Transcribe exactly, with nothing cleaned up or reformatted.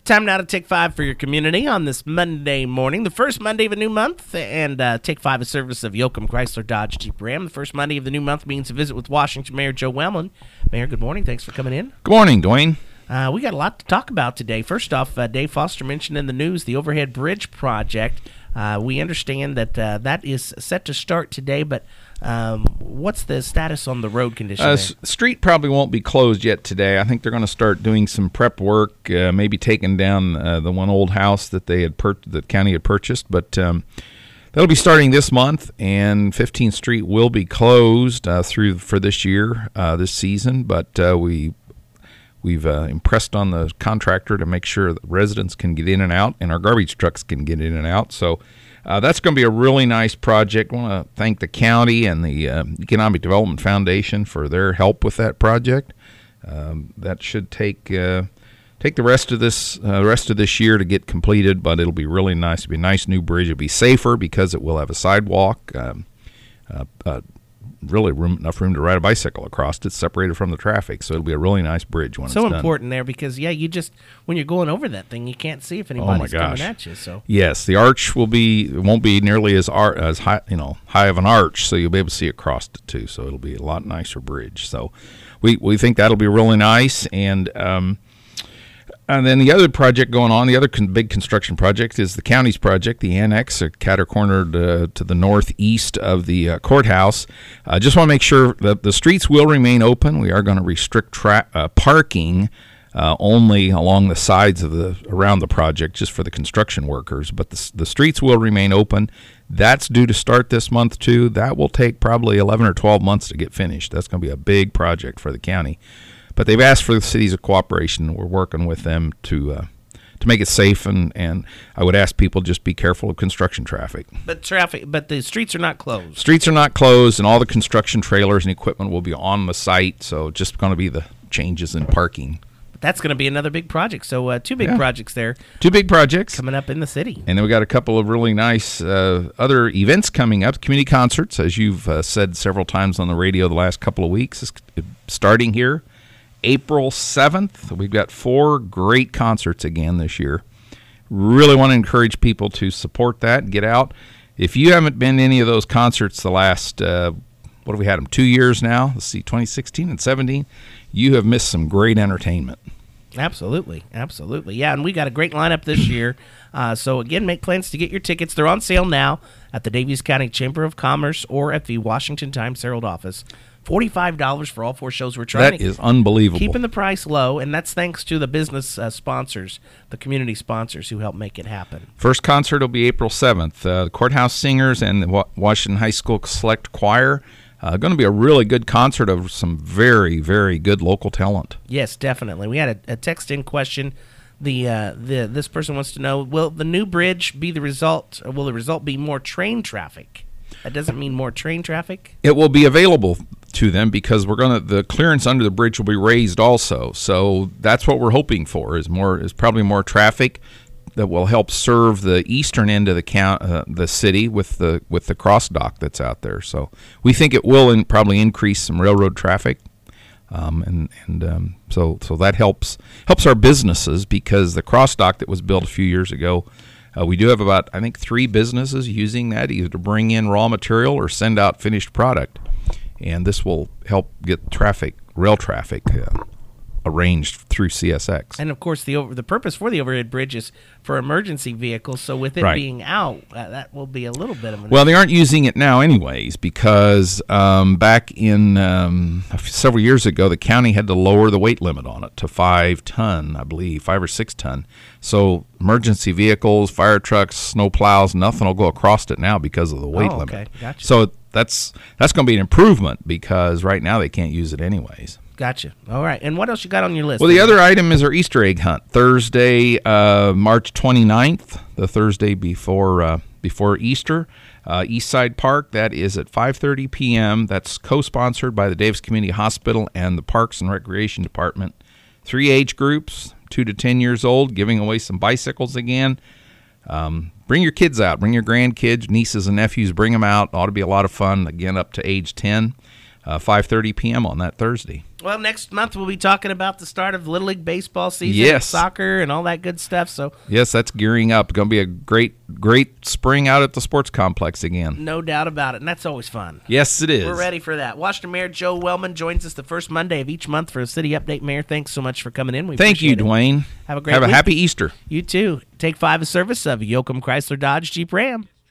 Time now to Take Five for your community on this Monday morning, the first Monday of a new month. And uh, Take Five is service of Yoakum Chrysler Dodge Jeep Ram. The first Monday of the new month means a visit with Washington Mayor Joe Wellman. Mayor, good morning. Thanks for coming in. Good morning, Dwayne. Uh, we got a lot to talk about today. First off, uh, Dave Foster mentioned in the news the overhead bridge project. Uh, we understand that uh, that is set to start today, but um, what's the status on the road condition? Uh, there? S- street probably won't be closed yet today. I think they're going to start doing some prep work, uh, maybe taking down uh, the one old house that they had pur- the county had purchased. But um, that'll be starting this month, and fifteenth Street will be closed uh, through for this year, uh, this season. But uh, we we've uh, impressed on the contractor to make sure that residents can get in and out, and our garbage trucks can get in and out. So. Uh, that's going to be a really nice project. I want to thank the county and the uh, Economic Development Foundation for their help with that project. Um, that should take uh, take the rest of this uh, rest of this year to get completed, but it'll be really nice. It'll be a nice new bridge. It'll be safer because it will have a sidewalk. Um, uh, uh, really room, enough room to ride a bicycle across. It's separated from the traffic, so it'll be a really nice bridge when so it's done. So important there because, yeah, you just, when you're going over that thing, you can't see if anybody's oh coming at you. So yes, the arch will be, it won't be nearly as ar- as high, you know, high of an arch, so you'll be able to see across it too, so it'll be a lot nicer bridge. So we, we think that'll be really nice, and um, And then the other project going on, the other con- big construction project is the county's project, the annex, uh, cater-cornered uh, to the northeast of the uh, courthouse. I uh, just want to make sure that the streets will remain open. We are going to restrict tra- uh, parking uh, only along the sides of the around the project, just for the construction workers. But the, the streets will remain open. That's due to start this month too. That will take probably eleven or twelve months to get finished. That's going to be a big project for the county. But they've asked for the city's cooperation. We're working with them to uh, to make it safe, and, and I would ask people just be careful of construction traffic. But traffic, but the streets are not closed. Streets are not closed, and all the construction trailers and equipment will be on the site. So just going to be the changes in parking. But that's going to be another big project. So uh, two big Yeah. projects there. Two big projects coming up in the city. And then we got a couple of really nice uh, other events coming up. Community concerts, as you've uh, said several times on the radio the last couple of weeks, is starting here. April seventh, we've got four great concerts again this year. Really want to encourage people to support that and get out. If you haven't been to any of those concerts the last, uh, what have we had them, two years now? Let's see, twenty sixteen and seventeen. You have missed some great entertainment. Absolutely, absolutely. Yeah, and we got a great lineup this year. Uh, so, again, make plans to get your tickets. They're on sale now at the Daviess County Chamber of Commerce or at the Washington Times-Herald office. forty-five dollars for all four shows. We're trying that to is unbelievable. Keeping the price low, and that's thanks to the business uh, sponsors, the community sponsors who help make it happen. First concert will be April seventh. Uh, the Courthouse Singers and the Wa- Washington High School Select Choir. Uh, going to be a really good concert of some very, very good local talent. Yes, definitely. We had a, a text-in question. The uh, the this person wants to know, will the new bridge be the result, or will the result be more train traffic? That doesn't mean more train traffic? It will be available to them because we're going to the clearance under the bridge will be raised also. So that's what we're hoping for is more is probably more traffic that will help serve the eastern end of the count, uh, the city with the with the cross dock that's out there. So we think it will in, probably increase some railroad traffic. Um, and and um, so so that helps helps our businesses because the cross dock that was built a few years ago, uh, we do have about I think three businesses using that either to bring in raw material or send out finished product, and this will help get traffic rail traffic uh, arranged through C S X. And of course, the over the purpose for the overhead bridge is for emergency vehicles. So with it Right. being out, uh, that will be a little bit of an Well, they aren't using it now anyways because um, back in um, several years ago, the county had to lower the weight limit on it to five ton, I believe, five or six ton. So emergency vehicles, fire trucks, snow plows, nothing will go across it now because of the weight Oh, limit. okay. Gotcha. So that's that's going to be an improvement because right now they can't use it anyways. Gotcha. All right. And what else you got on your list? Well, the other item is our Easter egg hunt. Thursday, uh, March twenty-ninth, the Thursday before uh, before Easter, uh, Eastside Park. That is at five thirty p.m. That's co-sponsored by the Daviess Community Hospital and the Parks and Recreation Department. Three age groups, two to ten years old, giving away some bicycles again. Um, bring your kids out. Bring your grandkids, nieces and nephews. Bring them out. Ought to be a lot of fun. Again, up to age ten. uh, five thirty p.m. on that Thursday. Well, next month we'll be talking about the start of Little League baseball season, Yes. soccer, and all that good stuff. So, Yes, that's gearing up. Going to be a great, great spring out at the sports complex again. no doubt about it, and that's always fun. Yes, it is. We're ready for that. Washington Mayor Joe Wellman joins us the first Monday of each month for a City Update. Mayor, thanks so much for coming in. We Thank you, appreciate it. Dwayne. Have a great Have a week. happy Easter. You too. Take five of service of Yoakum Chrysler Dodge Jeep Ram.